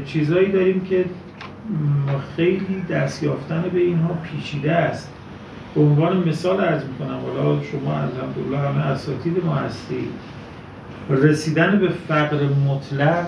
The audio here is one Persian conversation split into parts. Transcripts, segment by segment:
چیزایی داریم که خیلی دست یافتن به اینها پیچیده است. به عنوان مثال عرض میکنم، حالا شما الحمدلله همه اساتید ما هستید، رسیدن به فقر مطلق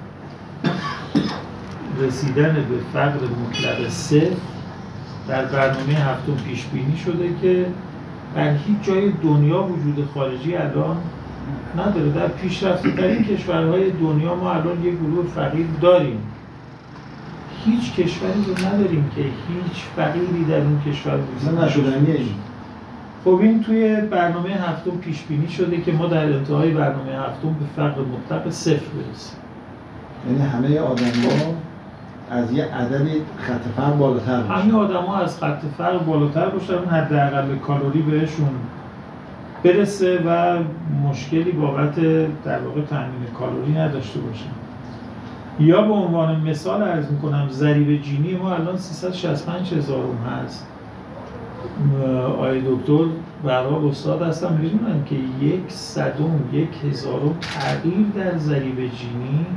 صفر در برنامه هفتم پیش بینی شده که در هیچ جای دنیا وجود خارجی الان نداره. در پیشرفته ترین کشورهای دنیا ما الان یک گروه فقیر داریم. هیچ کشوری رو نداریم که هیچ فقیری در اون کشور وجود نشدنیه. خب این توی برنامه هفتم پیش بینی شده که ما در انتهای برنامه هفتم به فقر مطلق صفر برسیم. یعنی همه آدم‌ها از یه عددی خط فقر بالاتر باشن. همه آدم‌ها از خط فقر بالاتر باشن، حداقل کالری بهشون برسه و مشکلی بابت در واقع تامین کالری نداشته باشن. یا به عنوان مثال عرض می‌کنم ضریب جینی ما الان 365,000 هست. آقای دکتر برای استاد هستم می‌دونن که 1/100,000 تغییر در ضریب جینی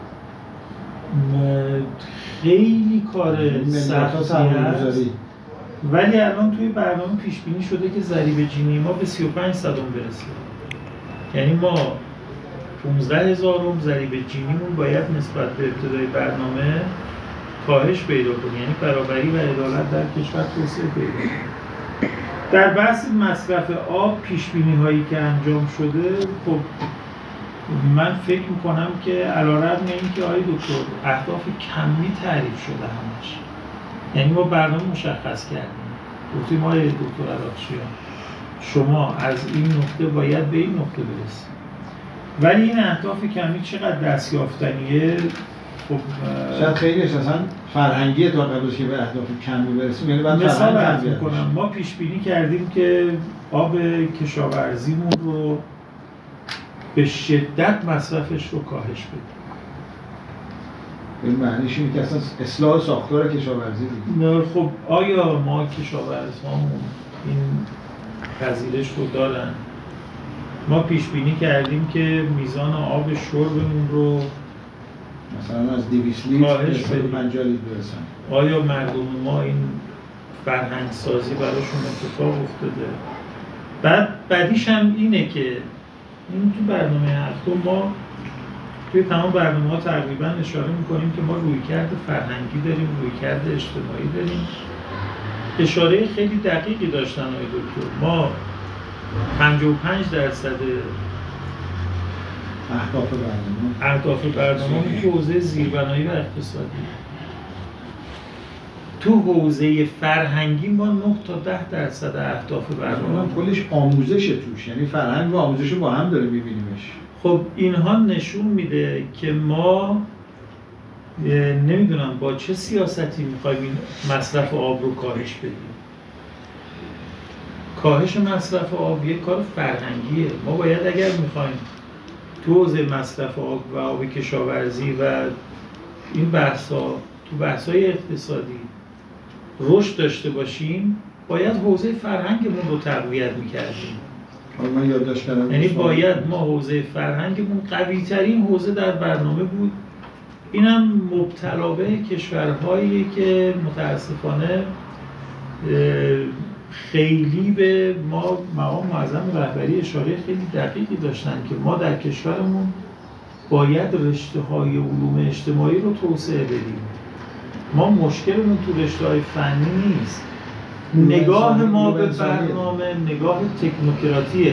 خیلی کار سختی است، ولی الان توی برنامه پیش بینی شده که ضریب جینی ما به 35 برسه. یعنی ما 15,000 ضریب جینیمون باید نسبت به ابتدای برنامه کاهش پیدا کنه، یعنی برابری و عدالت در کشور توسعه پیدا کنه. در بحث مصرف آب پیش بینی هایی که انجام شده، خب من فکر میکنم که علیرغم اینکه آقای دکتر اهداف کمی تعریف شده همش، یعنی ما برنامه مشخص کردیم، گفتیم آقای دکتر عراقچیان شما از این نقطه باید به این نقطه برسید، ولی این اهداف کمی چقدر دستیافتنیه؟ خب شاید خیلیش اصلا فرهنگیه تا قبل از که به اهداف کمی برسیم. یعنی بعد مثال عرض میکنم، ما پیش بینی کردیم که آب کشاورزیمون رو به شدت مصرفش رو کاهش بدیم. این معنیش اینه که اصلا اصلاح ساختار کشاورزی دیگه. خب آیا ما کشاورزهامون این پذیرش رو دارن؟ ما پیش بینی کردیم که میزان آب شربمون رو مثلا از 200 لیتر به 150 لیتر برسن. آیا مردم ما این فرهنگ سازی براشون اتفاق افتاده؟ بعدیش هم اینه که این تو برنامه هفتم ما توی تمام برنامه ها تقریبا اشاره میکنیم که ما رویکرد فرهنگی داریم، رویکرد اجتماعی داریم. اشاره خیلی دقیقی داشتن آقای دکتر. ما 55% اهداف برنامه تو حوزه زیربنایی و اقتصادی. تو حوزه فرهنگی ما 9 تا 10% اهداف برنامه کلش آموزشه توش، یعنی فرهنگ و آموزش با هم داره می‌بینیمش. خب اینها نشون میده که ما نمیدونم با چه سیاستی میخوایم این مصرف آب رو کاهش بدیم. کاهش مصرف آب یک کار فرهنگیه. ما باید اگر میخوایم تو حوزه مصرف آب و آب کشاورزی و این بحث‌های اقتصادی رشد داشته باشیم، باید حوزه فرهنگمون رو تقویت میکردیم. من یادداشت کردم. یعنی باید ما حوزه فرهنگمون قوی ترین حوزه در برنامه بود. اینم مبتلا به کشورهایی که متاسفانه خیلی به ما مقام معظم رهبری اشاره خیلی دقیقی داشتن که ما در کشورمون باید رشته‌های علوم اجتماعی رو توسعه بدیم. ما مشکلمون تو رشته‌های فنی نیست. نگاه ما به برنامه نگاه تکنوکراتیه.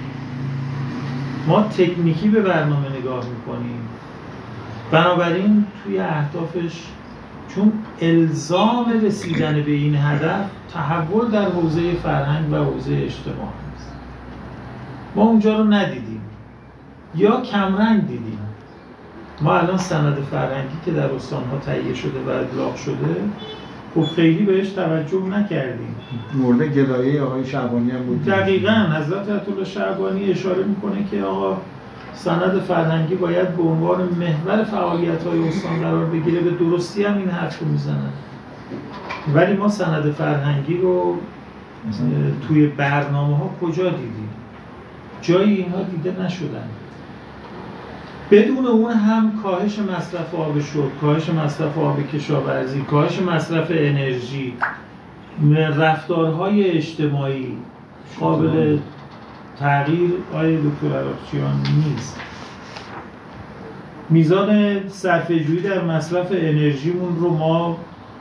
ما تکنیکی به برنامه نگاه میکنیم. بنابراین توی اهدافش چون الزام رسیدن به این هدف تحول در حوزه فرهنگ و حوزه اجتماع است. ما اونجا رو ندیدیم یا کمرنگ دیدیم. ما الان سند فرهنگی که در استان‌ها تهیه شده و ابلاغ شده، خب خیلی بهش توجه نکردیم. مورد گلایه آقای شعبانی هم بود. دقیقاً حضرت آیت‌الله شعبانی اشاره میکنه که آقا سند فرهنگی باید به عنوان محور فعالیت‌های استان قرار بگیره. به درستی هم این حرف رو میزنن. ولی ما سند فرهنگی رو توی برنامه‌ها کجا دیدیم؟ جایی اینها دیده نشدن. بدون اون هم کاهش مصرف آب شرب، کاهش مصرف آب کشاورزی، کاهش مصرف انرژی، رفتارهای اجتماعی قابل تغییر آقای دکتر عراقچیان نیست. میزان صرفه‌جویی در مصرف انرژیمون رو ما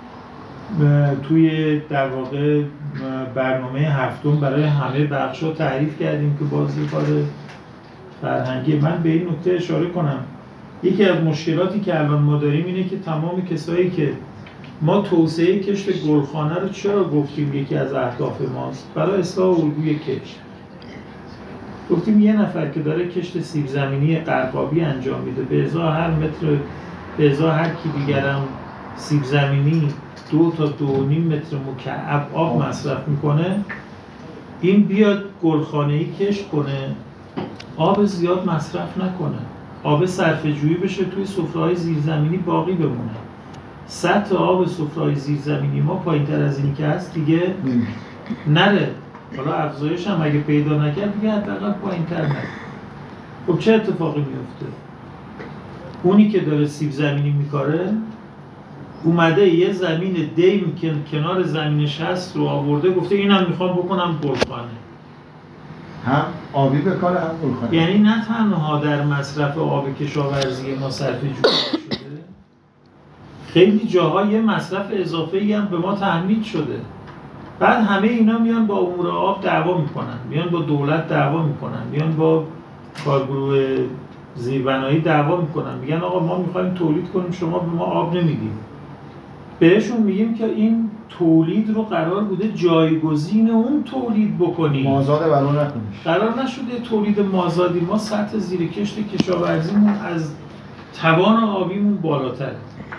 توی در واقع برنامه هفتم برای همه بخش‌ها تعریف کردیم که باز یه کار فرهنگی. من به این نکته اشاره کنم، یکی از مشکلاتی که الان ما داریم اینه که تمام کسایی که ما توسعه کشت گلخانه رو چرا گفتیم یکی از اهداف ماست؟ برای اصلاح الگوی کشت. گفتیم یه نفر که داره کشت سیب زمینی غرقابی انجام میده به ازای هر متر، به ازای هر کیلوگرم سیب زمینی 2 تا 2.5 متر مکعب آب مصرف میکنه، این بیاد گلخانه‌ای کشت کنه، آب زیاد مصرف نکنه، آب صرفه‌جویی بشه، توی سفره‌های زیرزمینی باقی بمونه. سطح آب سفره‌های زیرزمینی ما پایین‌تر از اینی که هست دیگه نره. حالا افزایش هم اگه پیدا نکرد دیگه حداقل پایین‌تر نره. خب چه اتفاقی میفته؟ اونی که داره سیب زمینی میکاره اومده یه زمین دیم که کنار زمینش هست رو آورده گفته اینم میخوام بکنم گلخانه. هم آبی به کار هم گلخانه. یعنی نه تنها در مصرف آب کشاورزی ما صرفه‌جویی شده، خیلی جاها یه مصرف اضافه‌ای هم به ما تحمیل شده. بعد همه اینا میان با امور آب دعوا میکنن، میان با دولت دعوا میکنن، میان با کارگروه زیربنایی دعوا میکنن، میگن آقا ما میخوایم تولید کنیم شما به ما آب نمیدید. بهشون میگیم که این تولید رو قرار بوده جایگزین اون تولید بکنیم، مازاد برون نکنیم. قرار نشده تولید مازادی. ما سطح زیرکشت کشاورزیمون از توان آبیمون بالاتره،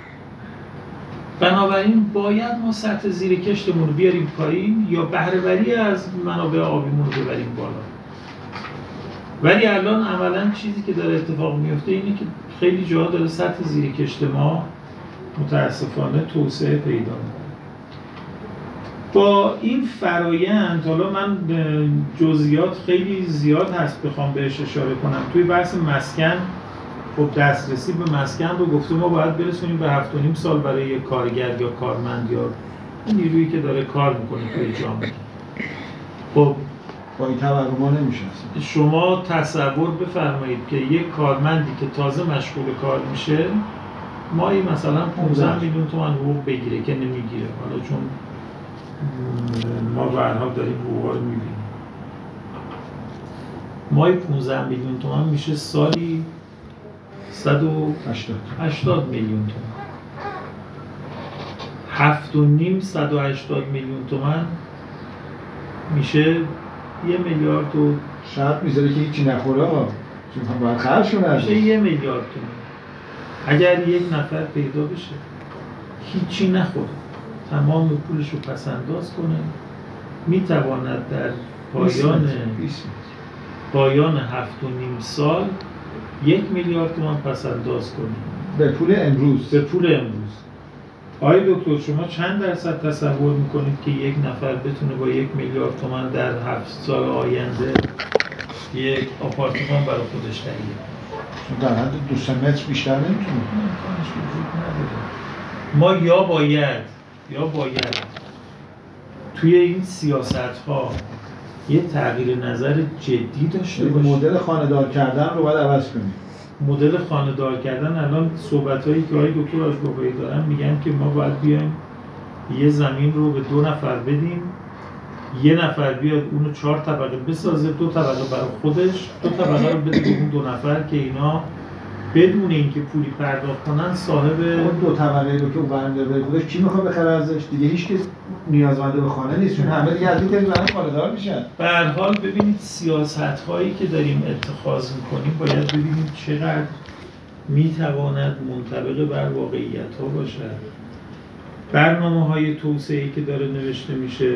بنابراین باید ما سطح زیرکشتمون رو بیاریم پایین یا بهره‌وری از منابع آبیمون رو ببریم بالا. ولی الان عملاً چیزی که داره اتفاق میفته اینه که خیلی جاها داره سطح زیرکشت ما متاسفانه توسعه پیدا میکنه. با این فرایند حالا من جزئیات خیلی زیاد هست بخوام بهش اشاره کنم. توی بحث مسکن، خب دسترسی به مسکن رو گفتیم ما باید برسونیم به 7.5 سال برای یک کارگر یا کارمند یا نیرویی که داره کار میکنه توی جامعه. خب با این تورم ما نمیشه. شما تصور بفرمایید که یک کارمندی که تازه مشغول کار میشه ماهی مثلا 15 میلیون تومان حقوق بگیره که نمیگیره، حالا چون ما برها داریم حقوقا رو میبینیم. ماهی 15 میلیون تومان میشه سالی 180 میلیون تومان. 7.5 180 میلیون تومان میشه 1 میلیارد و شاید میذاره که هیچی نخوره ها، چون باید خرج کنه. میشه 1 میلیارد تومان. اگر یک نفر پیدا بشه هیچی نخوره، تمام پولش رو پس‌انداز کنه، میتواند در پایان 7.5 سال 1 میلیارد تومان پس‌انداز کنه به پول امروز. به پول امروز. آقای دکتر شما چند درصد تصور میکنید که یک نفر بتونه با 1 میلیارد تومان در 7 سال آینده یک آپارتمان برای خودش تهیه کنه؟ در حد 2 متر بیشتر نمیتونه. امکانش وجود نداره. ما یا باید توی این سیاست‌ها یه تغییر نظر جدی داشته باشیم. مدل خانه‌دار کردن رو باید عوض کنیم. مدل خانه‌دار کردن، الان صحبت‌هایی که آقای دکتر آژبابایی دارن میگن که ما باید بیایم یه زمین رو به 2 نفر بدیم، یه نفر بیاد اونو 4 طبقه بسازه، 2 طبقه برای خودش، 2 طبقه رو بده به اون 2 نفر که اینا بدون اینکه پولی پرداخت کنن صاحب اون 2 طبقه رو که اون برنده به خودش کی میخواد بخره ازش؟ دیگه هیچ کس نیازمنده به خانه نیست، چون همه دیگه از این طریق خانه‌دار میشن. به هر حال ببینید سیاست‌هایی که داریم اتخاذ می‌کنیم باید ببینیم چقدر میتواند منطبق بر واقعیت‌ها باشد. برنامه‌های توسعه‌ای که داره نوشته میشه،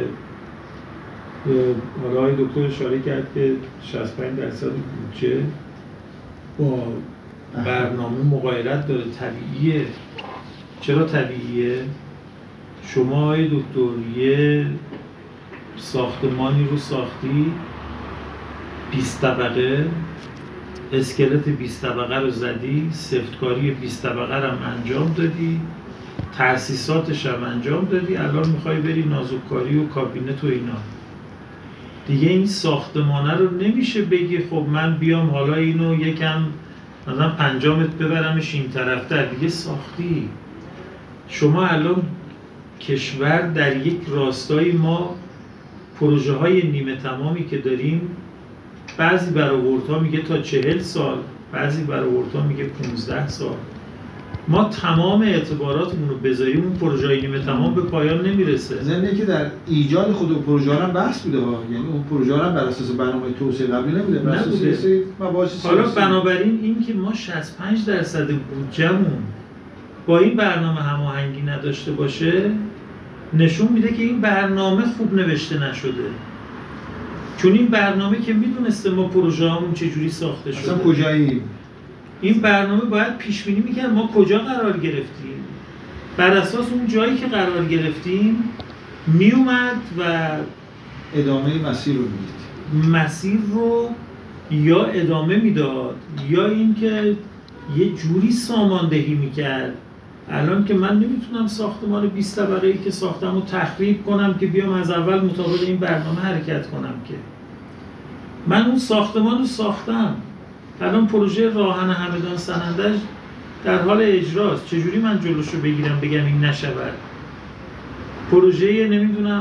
حالا آقای دکتر اشاره کرد که 65% بودجه با برنامه مغایرت داره. طبیعیه. چرا طبیعیه؟ شما آقای دکتر یه ساختمانی رو ساختی 20 طبقه اسکلت 20 طبقه رو زدی، سفتکاری 20 طبقه رو هم انجام دادی، تأسیساتش هم انجام دادی، الان میخوای بری نازک‌کاری و کابینت و اینا. دیگه این ساختمانه رو نمیشه بگی خب من بیام حالا اینو یکم مثلا 5 متر ببرمش این طرفتر. دیگه ساختی. شما الان کشور در یک راستایی، ما پروژه های نیمه تمامی که داریم، بعضی برآوردها میگه تا 40 سال، بعضی برآوردها میگه 15 سال. ما تمام اعتباراتمون رو بذاریم اون پروژه های نیمه تمام به پایان نمیرسه. ضمن که در ایجاد خود پروژه ها هم بحث بوده ها، یعنی اون پروژه ها هم بر اساس برنامه توسعه قبلی نبوده، بر اساس مباحث سیاسی. حالا بنابراین این که ما 65% بودجه‌مون با این برنامه هماهنگی نداشته باشه نشون میده که این برنامه خوب نوشته نشده. چون این برنامه که میدونسته ما پروژه همون چجوری ساخته شده. اصلا کجاییم؟ این برنامه باید پیش بینی میکرد ما کجا قرار گرفتیم. بر اساس اون جایی که قرار گرفتیم میومد و ادامه مسیر رو میدید. مسیر رو یا ادامه میداد یا اینکه یه جوری ساماندهی میکرد. الان که من نمیتونم ساختمان 20 طبقه‌ای که ساختم رو تخریب کنم که بیام از اول مطابق این برنامه حرکت کنم. که من اون ساختمان رو ساختم، الان پروژه راهن همدان سنندج در حال اجراست. چجوری من جلوشو بگیرم بگم این نشود؟ پروژه نمیدونم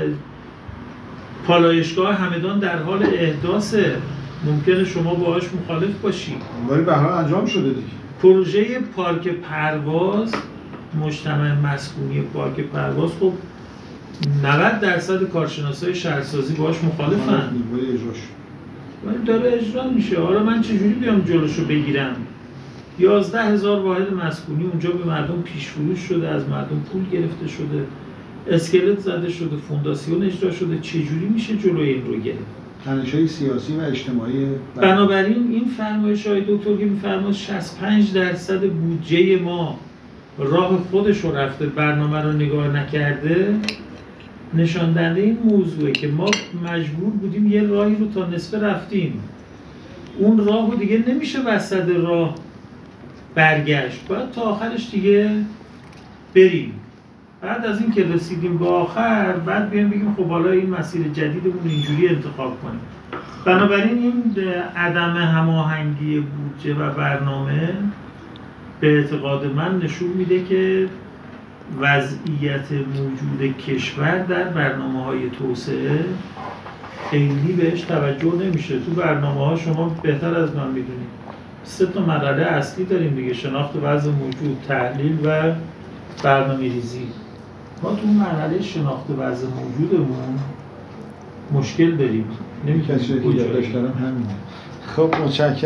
پالایشگاه همدان در حال احداثه، ممکنه شما باهاش مخالف باشی، ولی به هر حال انجام شده دیگه. پروژه پارک پرواز، مجتمع مسکونی پارک پرواز، خب 90% کارشناسای شهرسازی باهاش مخالفن، ولی داره اجرا میشه. حالا من چجوری بیام جلوشو بگیرم؟ 11,000 واحد مسکونی اونجا به مردم پیش فروش شده، از مردم پول گرفته شده، اسکلت زده شده، فونداسیون اجرا شده. چجوری میشه جلوی این رو گرفت؟ تنش‌های سیاسی و اجتماعی. بنابراین این فرمایش‌های دکتر که می‌فرماد 65% بودجه ما راه خودش رو رفته، برنامه رو نگاه نکرده، نشان دهنده این موضوعه که ما مجبور بودیم یه راهی رو تا نصفه رفتیم، اون راه رو دیگه نمیشه وسط راه برگشت، باید تا آخرش دیگه بریم. بعد از این که رسیدیم به آخر، بعد بیایم بگیم خب حالا این مسیر جدیدمون اینجوری انتخاب کنیم. بنابراین این عدم هماهنگی بودجه و برنامه به اعتقاد من نشون میده که وضعیت موجود کشور در برنامه‌های توسعه خیلی بهش توجه نمیشه. تو برنامه‌ها شما بهتر از من میدونید 3 مرحله اصلی داریم دیگه: شناخت وضع موجود، تحلیل و برنامه‌ریزی. ما تو مرحله شناخت وضع موجودمون مشکل داریم، نمی‌کشه که یادداشت دارم همینه. خب متشکرم.